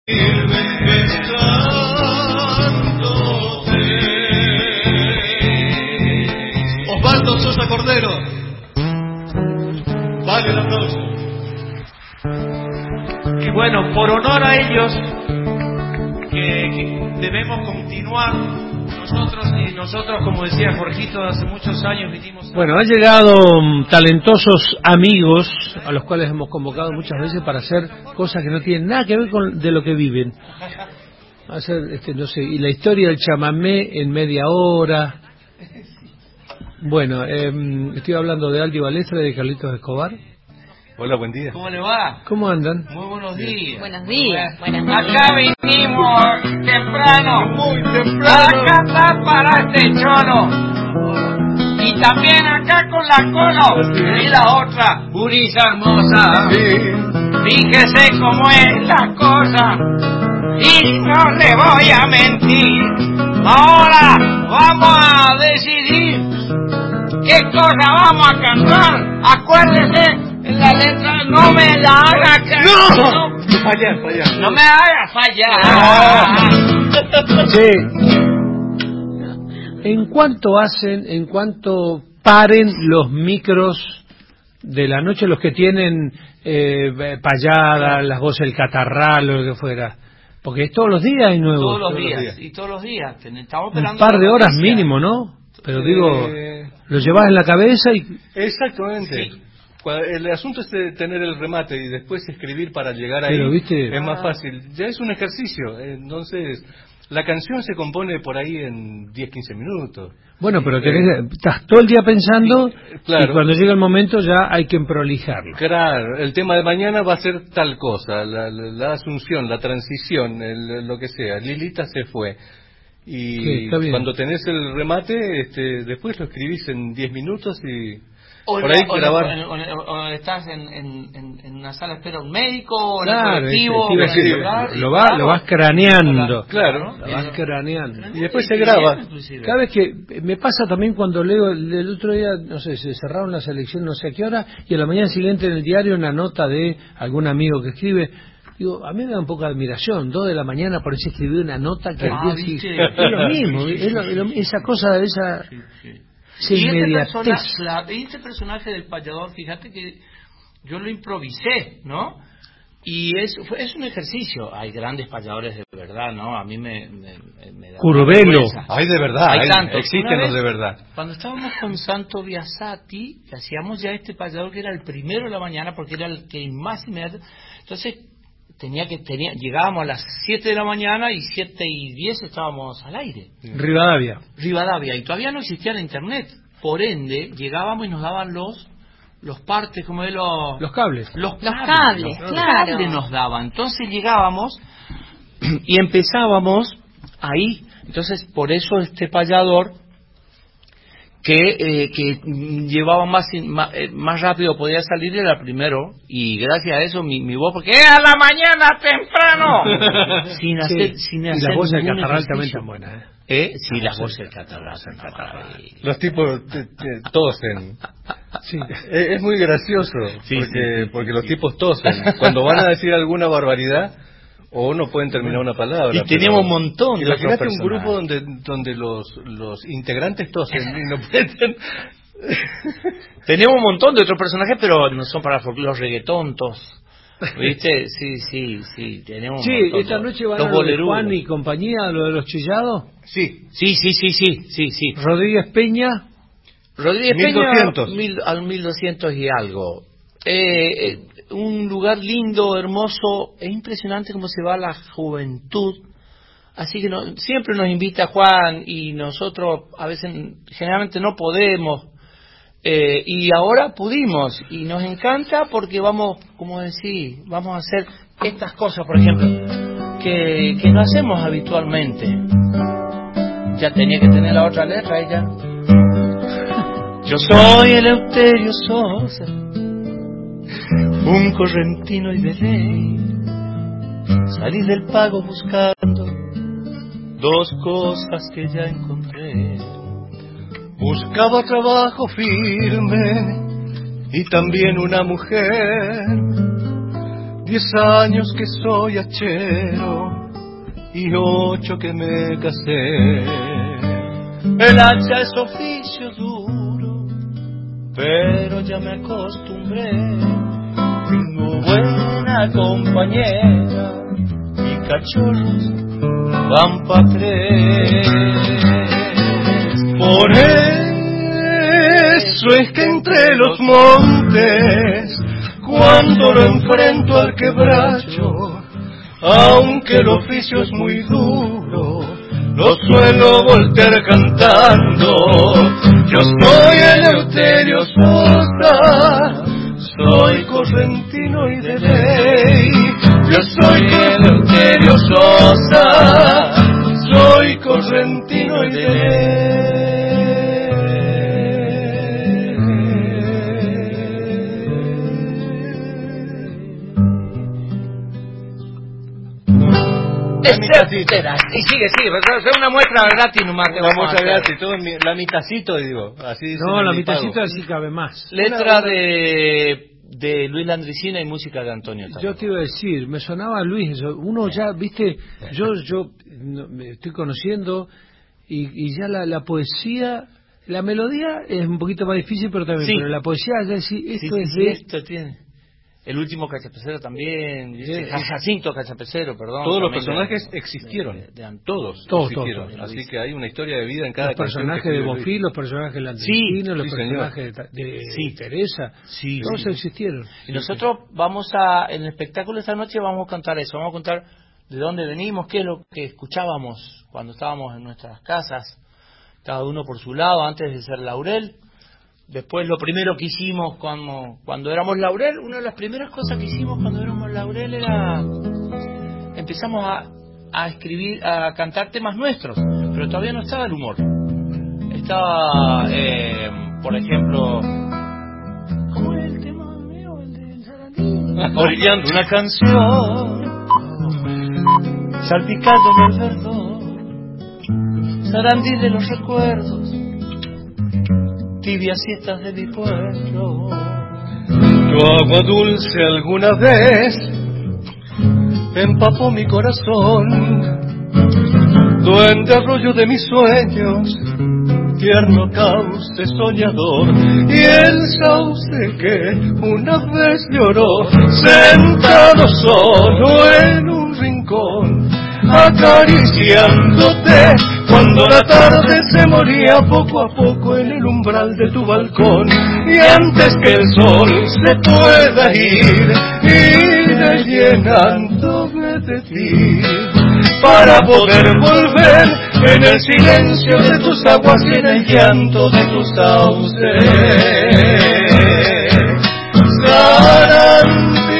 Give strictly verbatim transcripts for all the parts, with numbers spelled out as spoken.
Osvaldo Sosa Cordero. Vale el aplauso. Y bueno, por honor a ellos, que, que debemos continuar. Nosotros y nosotros, como decía Jorgito, hace muchos años vinimos... Bueno, han llegado um, talentosos amigos a los cuales hemos convocado muchas veces para hacer cosas que no tienen nada que ver con de lo que viven. Hacer, este, no sé, y la historia del chamamé en media hora. Bueno, eh, estoy hablando de Aldi Balestra y de Carlitos Escobar. Hola, buen día. ¿Cómo le va? ¿Cómo andan? Muy buenos días. Buenos días. Buenas Buenas Acá vinimos temprano, muy temprano, a cantar para este choro. Y también acá con la Colo y la otra, Urisa hermosa. Fíjese cómo es la cosa y no le voy a mentir. Ahora vamos a decidir qué cosa vamos a cantar. Acuérdese, en la letra no me la haga caer. ¡No! No fallar, fallar. No me haga fallar. Sí. ¿En cuánto hacen, en cuánto paren los micros de la noche, los que tienen eh, payada, las voces del catarral o lo que fuera? Porque es todos los días hay nuevos. Todos los días, y todos los días. Estamos Un esperando par de la horas noticia. mínimo, ¿no? Pero Eh, digo, lo llevas en la cabeza y... Exactamente. Sí. Cua- El asunto es de tener el remate y después escribir para llegar ahí. Pero, ¿viste? Es más fácil. Ya es un ejercicio. Entonces, la canción se compone por ahí en diez, quince minutos. Bueno, pero tenés, estás todo el día pensando Claro. y cuando llega el momento ya hay que prolijarlo. Claro, el tema de mañana va a ser tal cosa, la, la, la asunción, la transición, el- lo que sea. Lilita se fue. Y Sí, está bien. cuando tenés el remate, este, después lo escribís en diez minutos y O, por ahí o- grabar. o- o- o estás en, en, en, en una sala de espera un médico, o en Claro, el colectivo, este, o en sí, el sí, lugar, y lo, va, claro, lo vas craneando. Claro. Lo vas craneando. Y después se graba. Cada vez que me pasa también cuando leo, el, el otro día, no sé, se cerraron las elecciones no sé a qué hora, y a la mañana siguiente en el diario una nota de algún amigo que escribe. Digo, a mí me da un poco de admiración, dos de la mañana por eso escribir una nota que Ah, al día ¿viste? siguiente- es lo mismo, es lo- es lo- esa cosa de esa, Sí, sí. esa Y este, inmediatez. personaje, la- y este personaje del payador, fíjate que yo lo improvisé, ¿no? Y es, fue- es un ejercicio. Hay grandes payadores de verdad, ¿no? A mí me, me, me da Curvelo. vergüenza. Hay de verdad, Hay hay- tantos. existen Una los vez, de verdad. Cuando estábamos con Santo Biasati, que hacíamos ya este payador que era el primero de la mañana, porque era el que más inmediato. Entonces, tenía que tenía llegábamos a las siete de la mañana y siete y diez estábamos al aire. Rivadavia. Rivadavia, y todavía no existía la internet. Por ende, llegábamos y nos daban los los partes, como de los Los cables. los Los cables, los claro. cables nos daban. Entonces llegábamos y empezábamos ahí. Entonces, por eso este payador que eh, que mm, llevaba más, in- ma- eh, más rápido podía salir era primero, y gracias a eso mi, mi voz, porque era la mañana temprano, sin hacer, Sí, sin y hacer las voces del ningún catarral también ejercicio. están buenas, ¿eh? ¿Eh? Sí, las voces del catarral. del catarral. Los tipos te- te- tosen. Sí. Es, es muy gracioso, Sí, porque, sí, sí, porque sí, los sí. tipos tosen. Cuando van a decir alguna barbaridad, o no pueden terminar una palabra. Y tenemos un montón de Imagínate otros un grupo personajes. donde donde los, los integrantes tosen y no pueden... Tenemos un montón de otros personajes, pero no son para folclore, los reggaetontos. ¿Viste? Sí, sí, sí, tenemos un Sí, montón. esta noche van Los a lo de bolerudos. Juan y compañía, lo de los chillados. Sí, Sí, sí, sí, sí, sí, sí. Rodríguez Peña, Rodríguez mil doscientos. Peña, mil, al mil doscientos y algo. Eh, eh, un lugar lindo, hermoso, es impresionante cómo se va la juventud. Así que no, siempre nos invita Juan y nosotros a veces, generalmente no podemos. Eh, y ahora pudimos y nos encanta porque vamos, como decís, vamos a hacer estas cosas, por ejemplo, que, que no hacemos habitualmente. Ya tenía que tener la otra letra ella. Yo soy Eleuterio Sosa, un correntino y de ley. Salí del pago buscando dos cosas que ya encontré. buscaba trabajo firme y también una mujer Diez años que soy hachero y ocho que me casé. El hacha es oficio duro, pero ya me acostumbré. Tengo buena compañera y cachorros van pa' tres. Por eso es que entre los montes, cuando lo enfrento al quebracho, aunque el oficio es muy duro, lo suelo voltear cantando. Yo soy Eleuterio Sosa, soy correntino y de ley. Yo soy Eleuterio Sosa, soy correntino y de ley. Etcétera. Y sigue, sigue, pero es una muestra gratis nomás. Una muestra gratis, todo mi, la mitacito, digo. Así no, la mitacito así cabe más. Letra de, de Luis Landricina y música de Antonio Tarragona. Yo te iba a decir, me sonaba Luis, eso. Uno ya, viste, yo yo no, me estoy conociendo y, y ya la, la poesía, la melodía es un poquito más difícil, pero también, sí. pero la poesía ya sí, esto sí, es sí, de... esto tiene. El último Cachapecero también, ¿viste? Jacinto Cachapecero, perdón. Todos los personajes de, existieron, de, de, de, todos, todos existieron. Todos, todos. Así que hay una historia de vida en cada los personajes de Bonfil, los personajes de Landricina, sí, los sí, personajes señor. de, de sí. Teresa, sí, todos sí. existieron. Y nosotros vamos a, en el espectáculo esta noche vamos a contar eso, vamos a contar de dónde venimos, qué es lo que escuchábamos cuando estábamos en nuestras casas, cada uno por su lado, antes de ser Laurel. Después lo primero que hicimos cuando, cuando éramos Laurel, una de las primeras cosas que hicimos cuando éramos Laurel era empezamos a, a escribir, a cantar temas nuestros, pero todavía no estaba el humor. Estaba, eh, por ejemplo, ¿cómo era el tema mío? El de Sarandí. Orillando una canción, salpicándome el verdor, Sarandí de los recuerdos, tibias siestas de mi pueblo. Tu agua dulce alguna vez empapó mi corazón, duende arroyo de mis sueños, tierno cauce soñador, y el sauce que una vez lloró, sentado solo en un rincón, acariciándote, cuando la tarde se moría poco a poco en el umbral de tu balcón, y antes que el sol se pueda ir, iré llenándome de ti, para poder volver en el silencio de tus aguas y en el llanto de tus sauces. Sarandí.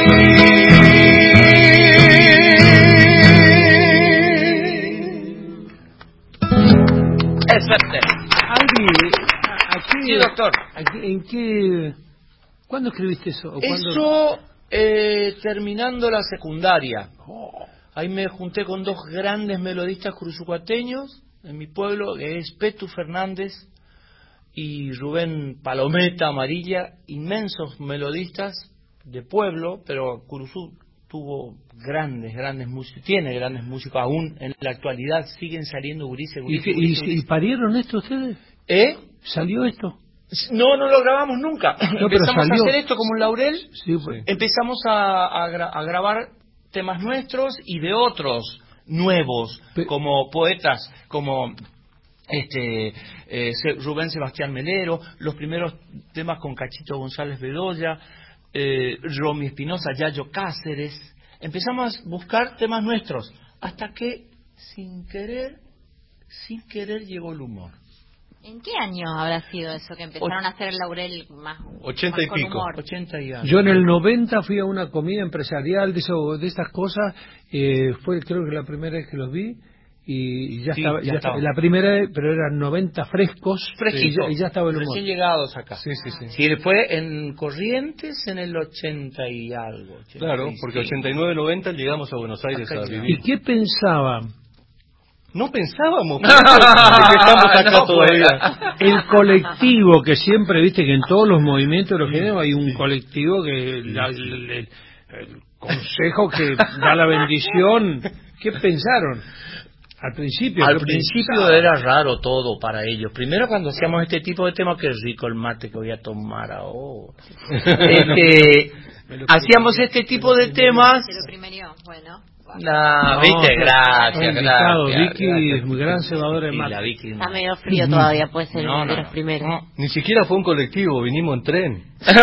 Albi, aquí, sí, doctor. Aquí, ¿en qué? ¿Cuándo escribiste eso? ¿O cuándo? Eso eh, terminando la secundaria. Ahí me junté con dos grandes melodistas cruzucuateños en mi pueblo, que es Petu Fernández y Rubén Palometa Amarilla, inmensos melodistas de pueblo, pero Curuzú tuvo grandes, grandes músicos, tiene grandes músicos, aún en la actualidad siguen saliendo gurises, gurises, ¿Y, gurises, y, gurises. ¿Y parieron esto ustedes? ¿Eh? ¿Salió esto? No, no lo grabamos nunca. No, empezamos a hacer esto como un Laurel, sí, pues. empezamos a, a, gra a grabar temas nuestros y de otros nuevos, Pe como poetas, como este eh, Rubén Sebastián Melero, los primeros temas con Cachito González Bedoya, eh, Romy Espinosa, Yayo Cáceres. Empezamos a buscar temas nuestros, hasta que sin querer, sin querer llegó el humor. ¿En qué año habrá sido eso que empezaron o a hacer el Laurel más, ochenta más y con pico humor? ochenta y algo. Yo en el noventa fui a una comida empresarial de eso, de estas cosas, eh, fue creo que la primera vez que los vi y ya sí, estaba, ya ya estaba. la primera vez, pero eran noventa frescos, y ya, y ya estaba el humor. Recién llegados acá. Sí, sí, sí. Sí, fue en Corrientes en el ochenta y algo. ochenta claro, porque ochenta y nueve, noventa llegamos a Buenos Aires acá a vivir. ¿Y qué pensaban? No pensábamos, que estamos acá no, todavía. El colectivo, que siempre, viste que en todos los movimientos de los géneros hay un colectivo que la, el, el, el consejo que da la bendición. ¿Qué pensaron? Al principio. Al principio pensaba? Era raro todo para ellos. Primero cuando hacíamos este tipo de temas, qué rico el mate que voy a tomar ahora. este, hacíamos este tipo de temas. Se lo primero, bueno. No, no, viste, gracias, gracias. Vicky es muy gran cebadora de mate. Vicky, está medio frío todavía, puede ser no, de no, los primeros. No, ni siquiera fue un colectivo, vinimos en tren.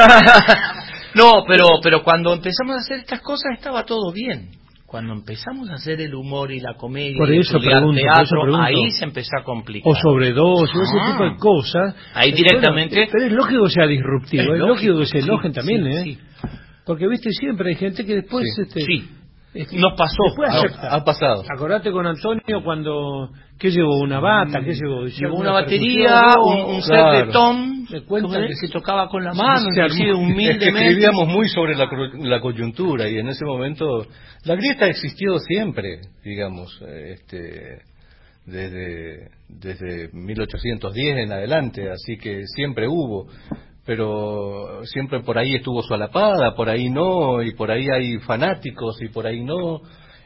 No, pero pero cuando empezamos a hacer estas cosas estaba todo bien. Cuando empezamos a hacer el humor y la comedia por eso y el pregunto, teatro, por eso pregunto. Ahí se empezó a complicar. O sobredosis, ah, ese tipo de cosas. Ahí directamente. Bueno, pero es lógico que sea disruptivo, es, es lógico, lógico que se enojen sí, también, sí, ¿eh? Sí. Porque, viste, siempre hay gente que después... Sí, este, sí. Este, nos pasó. No, ha pasado. Acordate con Antonio cuando... ¿Qué llevó? ¿Una bata? ¿Qué llevó? Llevó una batería, un, un set claro. de tom, me cuentan que se tocaba con la mano, sí, humildemente. Es que escribíamos muy sobre la, la coyuntura y en ese momento... La grieta ha existido siempre, digamos, este, desde, desde mil ochocientos diez en adelante, así que siempre hubo. Pero siempre por ahí estuvo solapada, por ahí no, y por ahí hay fanáticos, y por ahí no,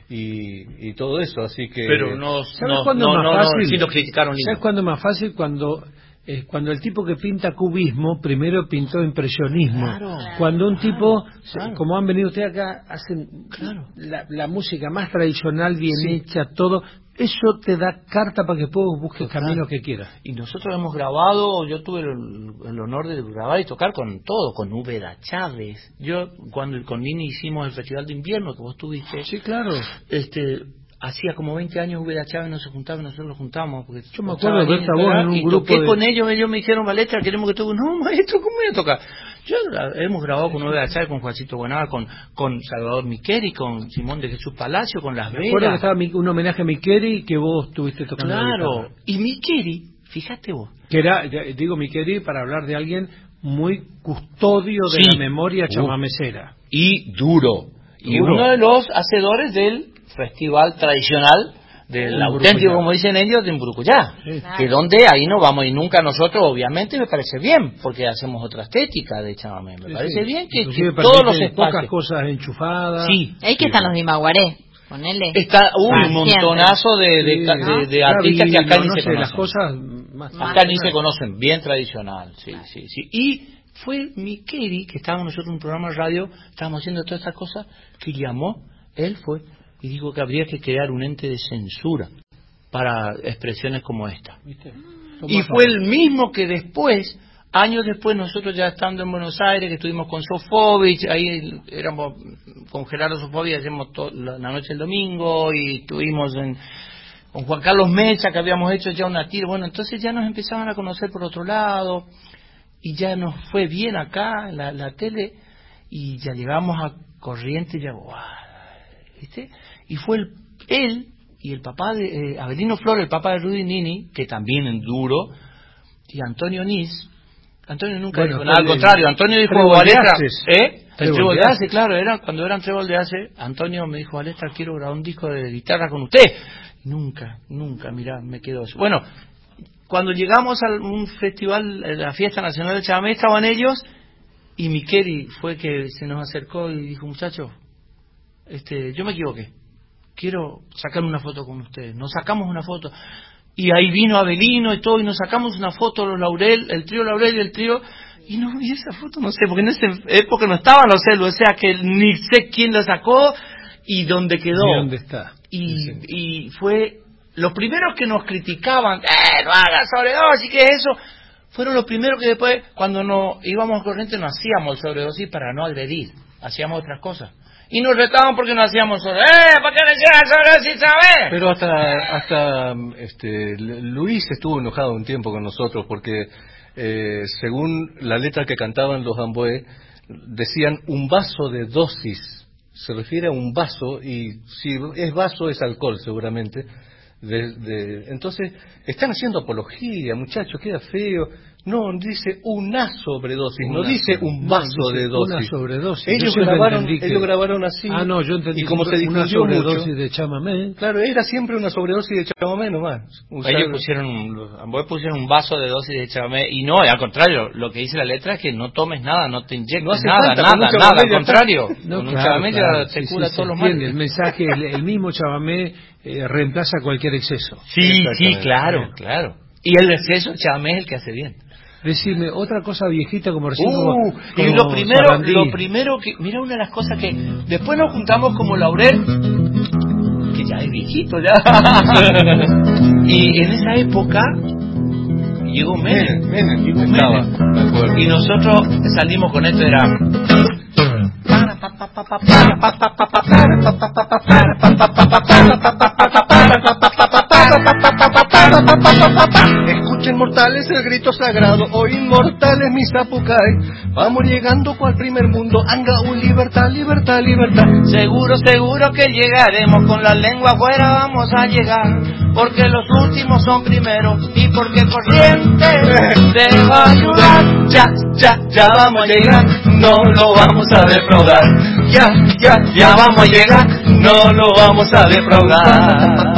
y, y todo eso, así que... Pero no, ¿sabes no, cuándo no, es más no, fácil? No, sí lo criticaron. ¿Sabes cuándo es más fácil? Cuando... Eh, cuando el tipo que pinta cubismo primero pintó impresionismo. Claro, cuando un claro, tipo, claro. como han venido ustedes acá, hacen claro. la, la música más tradicional, bien sí. hecha, todo, eso te da carta para que puedas busques el camino que quieras. Y nosotros hemos grabado, yo tuve el, el honor de grabar y tocar con todo, con Úbeda Chávez. Yo, cuando con Nini hicimos el Festival de Invierno, que vos tuviste. Sí, claro. Este... Hacía como veinte años Úbeda Chávez no se juntaba y nosotros nos juntábamos. Porque yo me acuerdo de esta voz en un y grupo toqué de... con ellos, ellos me dijeron, Valestra, queremos que toques. No, maestro, ¿cómo voy a tocar? Yo hemos grabado con Úbeda Chávez, con Juancito Buenaga, con, con Salvador Miqueri, con Simón de Jesús Palacio, con Las Vegas. Me acuerdo que estaba un homenaje a Miqueri que vos estuviste tocando. Claro, y Miqueri, fíjate vos. Que era, digo Miqueri para hablar de alguien muy custodio de sí. la memoria chamamecera. Uh. Y duro. Y duro. uno de los hacedores del festival tradicional del auténtico, como dicen ellos, de Mburucuyá, sí. que donde ahí no vamos y nunca nosotros, obviamente, me parece bien, porque hacemos otra estética de chamamé, me sí, parece sí. bien que, que todos los espacios, pocas cosas enchufadas. Sí. Ahí que sí. están los de Imaguaré, ponele. Está uh, un montonazo de, de, sí, de, de, de artistas que acá no, ni no se sé, conocen. Las cosas más acá ni se conocen, bien tradicional, sí, claro. sí, sí. Y fue Miqueri, que estábamos nosotros en un programa de radio, estábamos haciendo todas estas cosas, que llamó, él fue y dijo que habría que crear un ente de censura para expresiones como esta. ¿Viste? Y fue el mismo que después, años después, nosotros ya estando en Buenos Aires, que estuvimos con Sofovich, ahí éramos con Gerardo Sofovich, hacemos to- la noche del domingo, y estuvimos en, con Juan Carlos Mecha, que habíamos hecho ya una tira. Bueno, entonces ya nos empezaban a conocer por otro lado, y ya nos fue bien acá, en la, la tele, y ya llegamos a Corrientes, ya, wow, ¿viste? Y fue el, él y el papá de eh, Avelino Flores, el papá de Rudy Nini, que también en duro, y Antonio Nis. Antonio nunca bueno, dijo nada, al contrario, Antonio dijo, Valestra, ¿eh? El Trébol de Ace, claro, era cuando eran Trébol de Ace, Antonio me dijo, Valestra, quiero grabar un disco de guitarra con usted. Nunca, nunca, mirá, me quedó eso. Bueno, cuando llegamos a un festival, la Fiesta Nacional del Chamamé, estaban ellos, y Miqueri fue que se nos acercó y dijo, muchachos, este, yo me equivoqué, quiero sacar una foto con ustedes. Nos sacamos una foto y ahí vino Avelino y todo, y nos sacamos una foto, los Laurel, el trío Laurel y el trío, y no vi esa foto, no sé, porque en esa época no estaban los celos, o sea que ni sé quién la sacó y dónde quedó. ¿Y dónde está? Y, sí. y fue los primeros que nos criticaban, eh, no hagas sobredosis, ¿qué es eso? Fueron los primeros que después, cuando no íbamos a Corrientes, no hacíamos sobredosis para no agredir, hacíamos otras cosas. Y nos retaban porque no hacíamos sobre, ¡eh! ¿Para qué no hicieron sobredosis, sabes? Pero hasta, hasta este, Luis estuvo enojado un tiempo con nosotros porque, eh, según la letra que cantaban los Amboé, decían un vaso de dosis. Se refiere a un vaso, y si es vaso es alcohol seguramente. De, de, entonces, están haciendo apología, muchachos, queda feo. No, dice una sobredosis, Una no dice un vaso no, dice de dosis. Una sobredosis. Ellos Yo grabaron, entendí que- ellos grabaron así. Ah, no, yo entendí y como que se una difundió sobredosis mucho, de chamamé. claro, era siempre una sobredosis de chamamé nomás. Usar- Ellos pusieron un, vos pusieron un vaso de dosis de chamamé y no, al contrario, lo que dice la letra es que no tomes nada, no te inyectes No hace nada, falta, nada, con un nada, chamamé al ya contrario, No, con un claro, chamamé claro, ya se sí, cura sí, todos se los entiende. males. El mensaje, el, el mismo chamamé eh, reemplaza cualquier exceso. Sí, sí, Exactamente. claro, claro. Y el exceso de chamamé es el que hace bien. Decime, otra cosa viejita como recién Uh, como, y como lo primero, Sarandí. lo primero que, mira una de las cosas que después nos juntamos como Laurel, que ya es viejito ya, y en esa época llegó Menem, Menem, llegó estaba, Menem. me acuerdo. Y nosotros salimos con esto, era Escuchen mortales el grito sagrado, oh inmortales mis zapucay. Vamos llegando cual primer mundo, Angaú, libertad, libertad, libertad. seguro, seguro que llegaremos, con la lengua afuera vamos a llegar, porque los últimos son primeros y porque corriente te va a ayudar. Ya, ya, ya vamos a llegar, no lo vamos a defraudar. Ya, ya, ya vamos a llegar, no lo vamos a defraudar.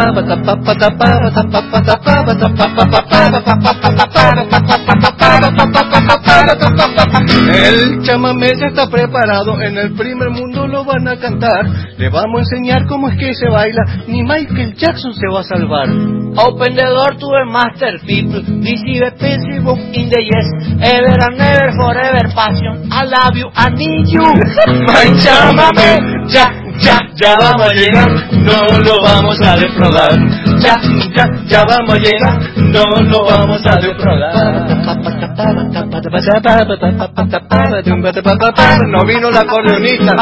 El chamamé ya está preparado, en el primer mundo lo van a cantar. Le vamos a enseñar cómo es que se baila, ni Michael Jackson se va a salvar. Open the door to a master people. This is a pencil book in the yes. Ever and never, forever passion. I love you, I need you. My chamamé. Ya, ya, ya vamos a llegar. No lo vamos a defraudar. Ya, ya, ya vamos a llegar. No lo vamos a defraudar. No vino la acordeonista.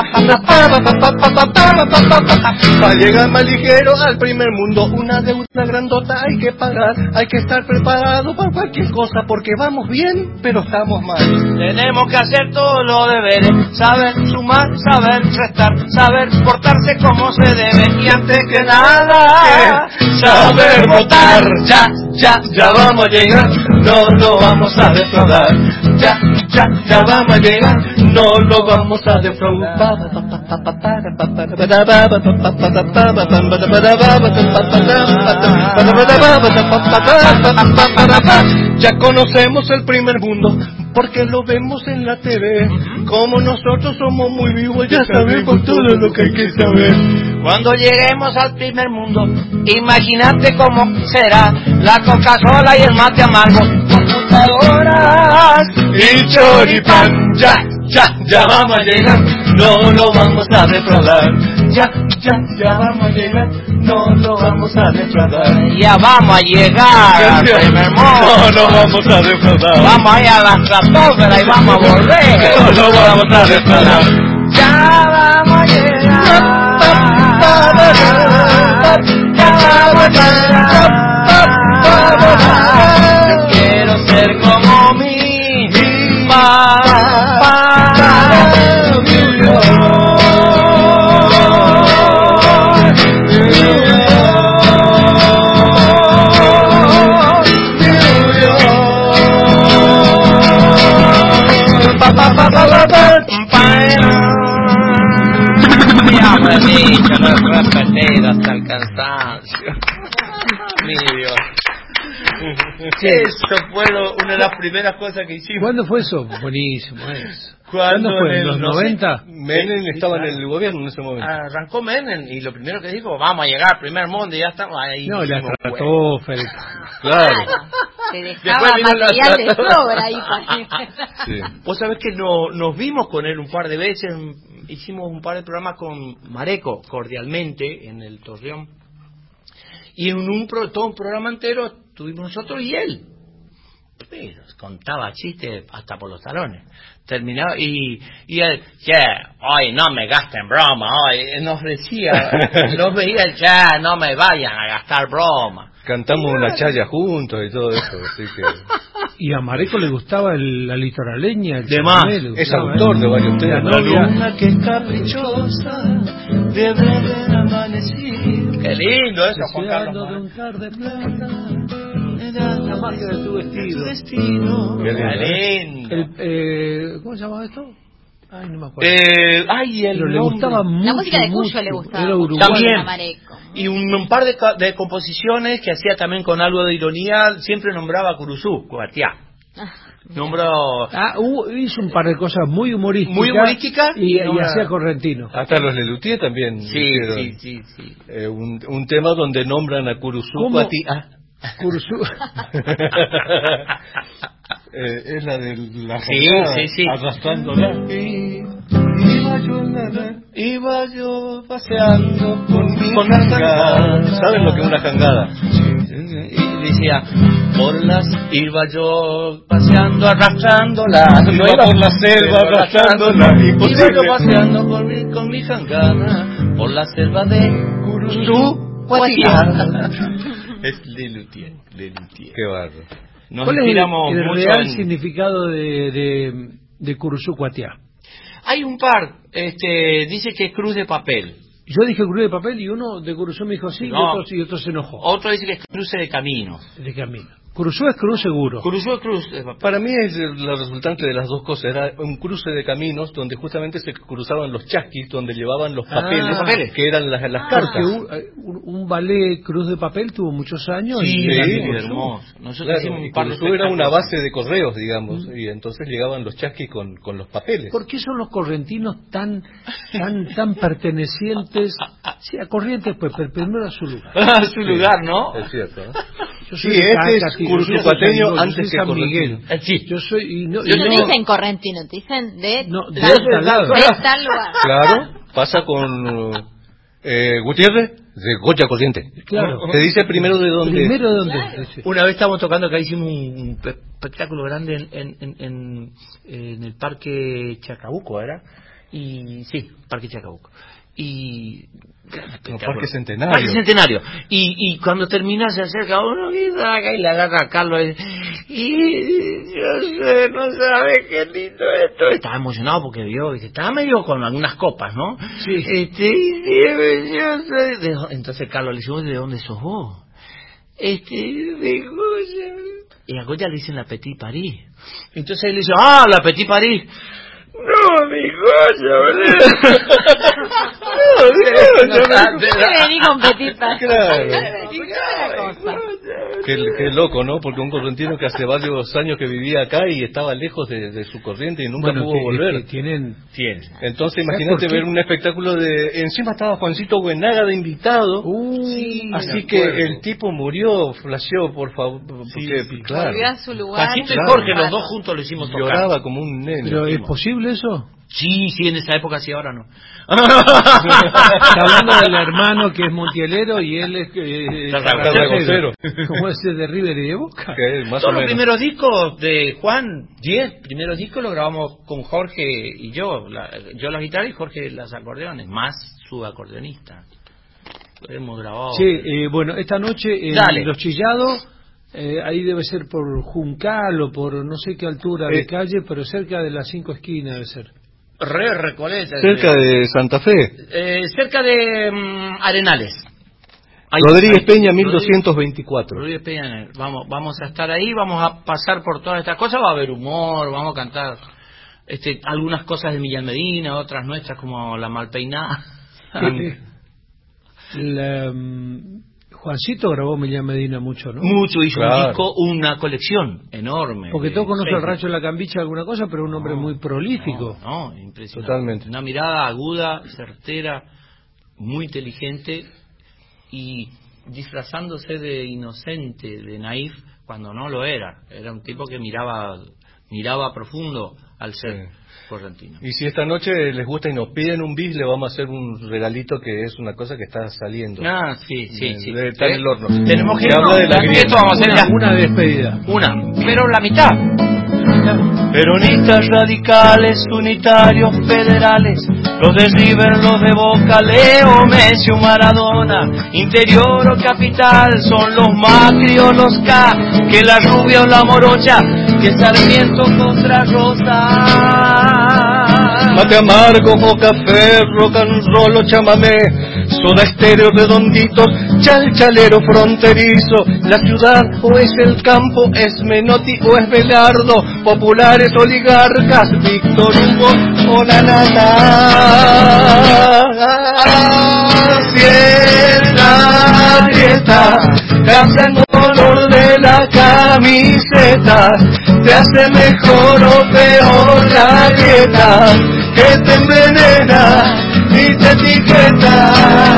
Para llegar más ligero al primer mundo, una deuda grandota hay que pagar. Hay que estar preparado para cualquier cosa, porque vamos bien, pero estamos mal. Tenemos que hacer todos los deberes, saber sumar, saber restar, saber portarse como se debe, y antes que nada, saber votar. Ya, ya, ya vamos a llegar, no lo vamos a defraudar. Ya, ya, ya vamos a llegar, no lo vamos a defraudar. Ya conocemos el primer mundo, porque lo vemos en la T V. Como nosotros somos muy vivos, ya sabemos todo lo que hay que saber. Cuando lleguemos al primer mundo, imagínate cómo será la Coca-Cola y el mate amargo, computadoras Y choripán, ya, ya, ya vamos a llegar, no lo vamos a defraudar. Ya, ya, ya vamos a llegar, no lo vamos a defraudar. Ya vamos a llegar al primer mundo. No lo vamos a defraudar. Vamos a ir a la estratosfera y vamos a volver. No lo vamos a defraudar. Ya vamos a llegar. Ya vamos a llegar. Yo quiero ser como mi, mi papá. New York, New York, New York. Pa, pa, pa, pa, pa, pa. Ya me he dicho, lo he repetido hasta el cansancio. Mi Dios. Eso fue lo- una de las primeras cosas que hicimos. ¿Cuándo fue eso? Buenísimo eso. ¿Cuándo? ¿Cuándo fue? En ¿En el los no sé. noventa? Menem estaba en claro. el gobierno en ese momento. Arrancó Menem y lo primero que dijo, vamos a llegar al primer mundo y ya estamos ahí. No, la Dijimos, bueno. estratosfera. Claro. Te Después dejaba vino la material de trata- sobra ahí para... Sí. Vos sabés que no, nos vimos con él un par de veces, hicimos un par de programas con Mareco, cordialmente, en el Torreón. Y en un pro, todo un programa entero estuvimos nosotros y él. Pero contaba chistes hasta por los talones. Terminaba y, y él, yeah, hoy no me gasten broma, hoy nos decía, nos veía, ya, no me vayan a gastar broma. Cantamos una chaya juntos y todo eso, así que... Y a Mareco le gustaba el, la litoraleña, el De chamamé, más. le Es gustaba, autor ¿eh? de varios temas. La novia. que es caprichosa debe haber amanecido. Qué lindo eso, Juan Carlos. Deseando de un tarde plata, me da La magia de tu vestido. tu destino. Qué lindo, Lindo. El, eh, ¿Cómo se llama esto? Ay, no me acuerdo. Eh, ay, el Pero le nombre. gustaba mucho. La música de Cuyo mucho. le gustaba Era mucho. uruguayo. También. Mareco. Y un, un par de, ca- de composiciones que hacía también con algo de ironía, siempre nombraba a Curuzú, Cuatiá. Nombró Ah, hubo- hizo un par de cosas muy humorísticas. Muy humorística y, y no y era- hacía correntino. Hasta los Lelutier también Sí, hicieron sí, sí, sí. eh, un, un tema donde nombran a Curuzú ¿Cómo? Cuatiá. Cursú. Eh, es la de la Sí, jangada, sí, sí. arrastrándola. Iba yo, en la- iba yo paseando con mi Con una jangada. ¿Saben lo que es una jangada? Y decía, por las iba yo paseando, arrastrándola. Iba por la selva arrastrándola, Iba imposible. yo paseando con mi, con mi jangada, por la selva de Curuzú, Guatiá. Es Lelutier, Lelutier. Qué barro. Nos ¿Cuál es el, inspiramos el mucho real en- significado de, de, de Cursú Cuatiá? Hay un par, este, dice que es cruz de papel. Yo dije cruz de papel y uno de Cursú me dijo sí, No. y, otro, y otro se enojó. Otro dice que es cruce de camino. De camino. Cursú es cruz seguro. Cruzó es cruz de papel. Para mí es la resultante de las dos cosas. Era un cruce de caminos donde justamente se cruzaban los chasquis, donde llevaban los Ah, papeles, papeles. que eran las, las Porque cartas. un, eh, un- un ballet cruz de papel tuvo muchos años. Sí, y era sí, muy Curuzú. hermoso. Nosotros Claro, hicimos y un par de Curuzú era una espectáculos. base de correos, digamos, y entonces llegaban los chasquis con, con los papeles. ¿Por qué son los correntinos tan tan tan pertenecientes? Sí, a Corrientes, pues, pero primero a su lugar. A su lugar, ¿no? Es cierto, ¿no? Yo Sí, de este Caracas, es y yo soy de cursupateño San Miguel, yo antes soy que San correntino. Miguel. Eh, sí. Yo soy y no, y No no- te dicen correntino, te dicen de, No, de tal, tal lado. de tal lugar. Claro, pasa con eh, Gutiérrez de Goya Corriente. Claro. Te dice primero de dónde. Primero de dónde. Claro. Sí. Una vez estábamos tocando acá, hicimos un pe- espectáculo grande en, en, en, en- en el Parque Chacabuco, ¿era? Y sí, Parque Chacabuco. Y No, Parque Centenario. Parque Centenario. Y, y cuando termina se acerca uno y saca y le agarra a Carlos y, y yo sé, no sabe qué lindo esto. Estaba emocionado porque vio, que estaba medio con algunas copas, ¿no? Sí. Este, y, y- yo sé, de- entonces Carlos le dice, "¿De dónde sos vos?" Este, de Goya. Y a Goya le dicen la Petit Paris. Entonces él le dice, ah, la Petit Paris. No, mi Goya, boludo. No, mi Goya. ¿Por qué vení con Petit Paris? Claro. Otra cosa. Qué, qué loco, ¿no? Porque un correntino que hace varios años que vivía acá y estaba lejos de, de su corriente y nunca Bueno, pudo que- volver. que tienen Tiene. Entonces ¿Sabes imagínate por qué? ver un espectáculo de... Encima estaba Juancito Buenaga de invitado. Uh, así me que acuerdo. el tipo murió, flasheó, por favor. Porque, sí. claro, Volvió a su lugar. Juancito y Claro. Jorge, los dos juntos lo hicimos tocar. lloraba como un nene. pero ¿es posible eso? Sí, sí, en esa época sí, ahora no. Está hablando del hermano que es montielero y él es eh, Tarragocero. como ese de River y de Boca. Que es más Todos o los menos. primeros discos de Juan, diez primeros discos los grabamos con Jorge y yo. La, yo la guitarra y Jorge las acordeones, más su acordeonista. Hemos grabado. Sí, eh, bueno, esta noche en Dale. Los Chillados, eh, ahí debe ser por Juncal o por no sé qué altura de Eh. calle, pero cerca de las cinco esquinas debe ser. Re Recoleta. Cerca de Santa Fe. Eh, cerca de mm, Arenales. Ahí- Rodríguez ahí. Peña, mil doscientos veinticuatro. Rodríguez Peña, vamos, vamos a estar ahí, vamos a pasar por todas estas cosas, va a haber humor, vamos a cantar este, algunas cosas de Millán Medina, otras nuestras como La Malpeinada. La, mm, Juancito grabó Millán Medina mucho, ¿no? Mucho, hizo Claro. un disco, una colección enorme. Porque de todos conocen seis el Rancho de la Cambicha alguna cosa, pero un hombre No, muy prolífico. No, no, impresionante. Totalmente. Una mirada aguda, certera, muy inteligente y disfrazándose de inocente, de naif, cuando no lo era. Era un tipo que miraba miraba profundo al ser Sí. correntino. Y si esta noche les gusta y nos piden un bis, le vamos a hacer un regalito que es una cosa que está saliendo. Ah, sí, sí, De- sí. de- está en el horno. Tenemos que Que habla de la no, grieta. esto vamos a hacer Una, ya. una despedida. Una, pero la mitad. Peronistas radicales, unitarios, federales, los de River, los de Boca, Leo, Messi o Maradona, interior o capital, son los Macri o los K, que la rubia o la morocha, que Sarmiento contra Rosa. Mate amargo o café, rock and roll o chamamé, soda estéreo redonditos, chalchalero fronterizo. La ciudad o es el campo, es Menotti o es Belardo, populares oligarcas, Víctor Hugo o la nata. Así es la dieta, cambia el color de la camiseta, te hace mejor o peor la dieta, que te envenena y te etiqueta.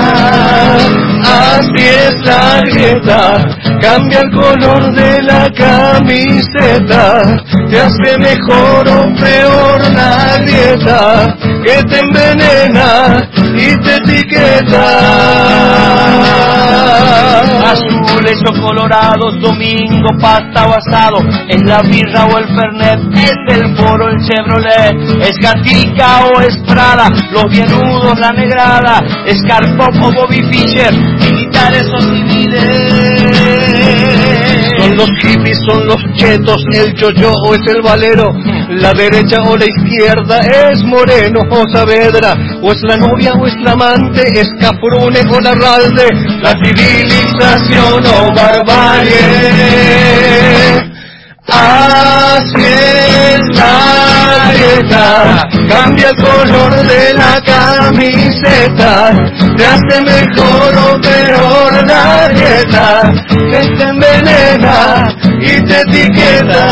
Así es la dieta, cambia el color de la camiseta, te hace mejor o peor la dieta, que te envenena y te etiqueta. Azules o colorados, domingo, pasta o asado, es la birra o el fernet, es el Foro, el Chevrolet, es Gatica o es Prada, los bienudos, la negrada, es Carpop o Bobby Fischer, militares o civiles. Son los hippies, son los chetos, el yo-yo o es el valero, la derecha o la izquierda, es Moreno o Saavedra, o es la novia o es la amante, es Cafrune o Larralde, la civilización o barbarie. Así es la dieta, cambia el color de la camiseta, te hace mejor o peor la dieta, que te envenena y te etiqueta.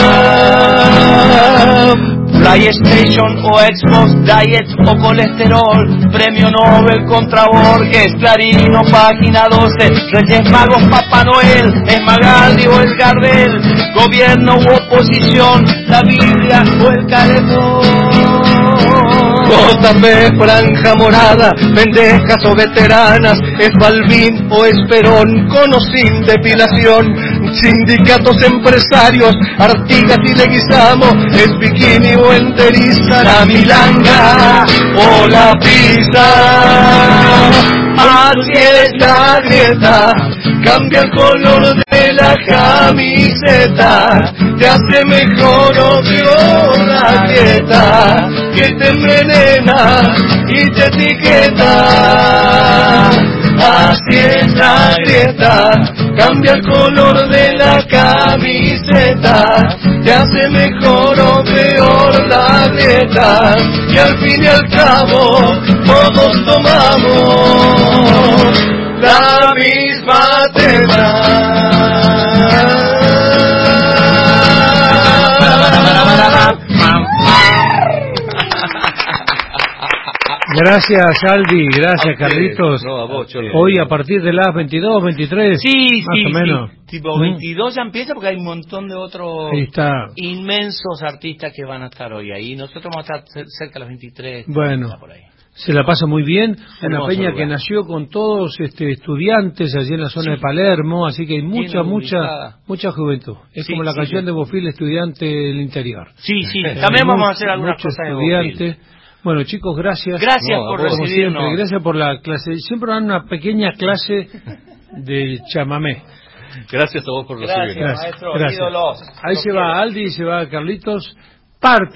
PlayStation o Xbox, Diet o colesterol, Premio Nobel contra Borges, Clarín o Página doce, Reyes Magos, Papá Noel, es Magaldi o es Gardel, gobierno u oposición, la Biblia o el Caletón. J P, Franja Morada, pendejas o veteranas, es Balvin o es Perón, con o sin depilación, sindicatos, empresarios, Artigas y Leguizamo, es bikini o enteriza, la milanga o la pizza. Así es la dieta, cambia el color de la camiseta, te hace mejor o peor la dieta, que te envenena y te etiqueta. Así es la dieta, cambia el color de la camiseta, te hace mejor o peor la dieta, y al fin y al cabo todos tomamos la misma teta. Gracias, Aldi, gracias, Carlitos. No, a vos, Cholo. Hoy a partir de las veintidós, veintitrés, Sí, más sí, o menos. sí. Tipo ¿Mm? veintidós ya empieza porque hay un montón de otros Ahí está. inmensos artistas que van a estar hoy ahí. Nosotros vamos a estar cerca de las veintitrés. Bueno, por ahí. se la pasa muy bien. Una Hermoso peña lugar. que nació con todos este, estudiantes allí en la zona de Palermo, así que hay mucha, Bien mucha, ubicada. mucha juventud. Es Sí, como la sí, canción sí. de Bofil, estudiante del interior. Sí, sí. También vamos a hacer algunas Muchos cosas de estudiantes. Bueno, chicos, gracias. Gracias No, a por vos. Como recibirnos. siempre, gracias por la clase. Siempre dan una pequeña clase de chamamé. Gracias a vos por Gracias, recibirnos. maestro. Gracias. Ídolos. Ahí Los se quiero. va Aldi, se va Carlitos. Parte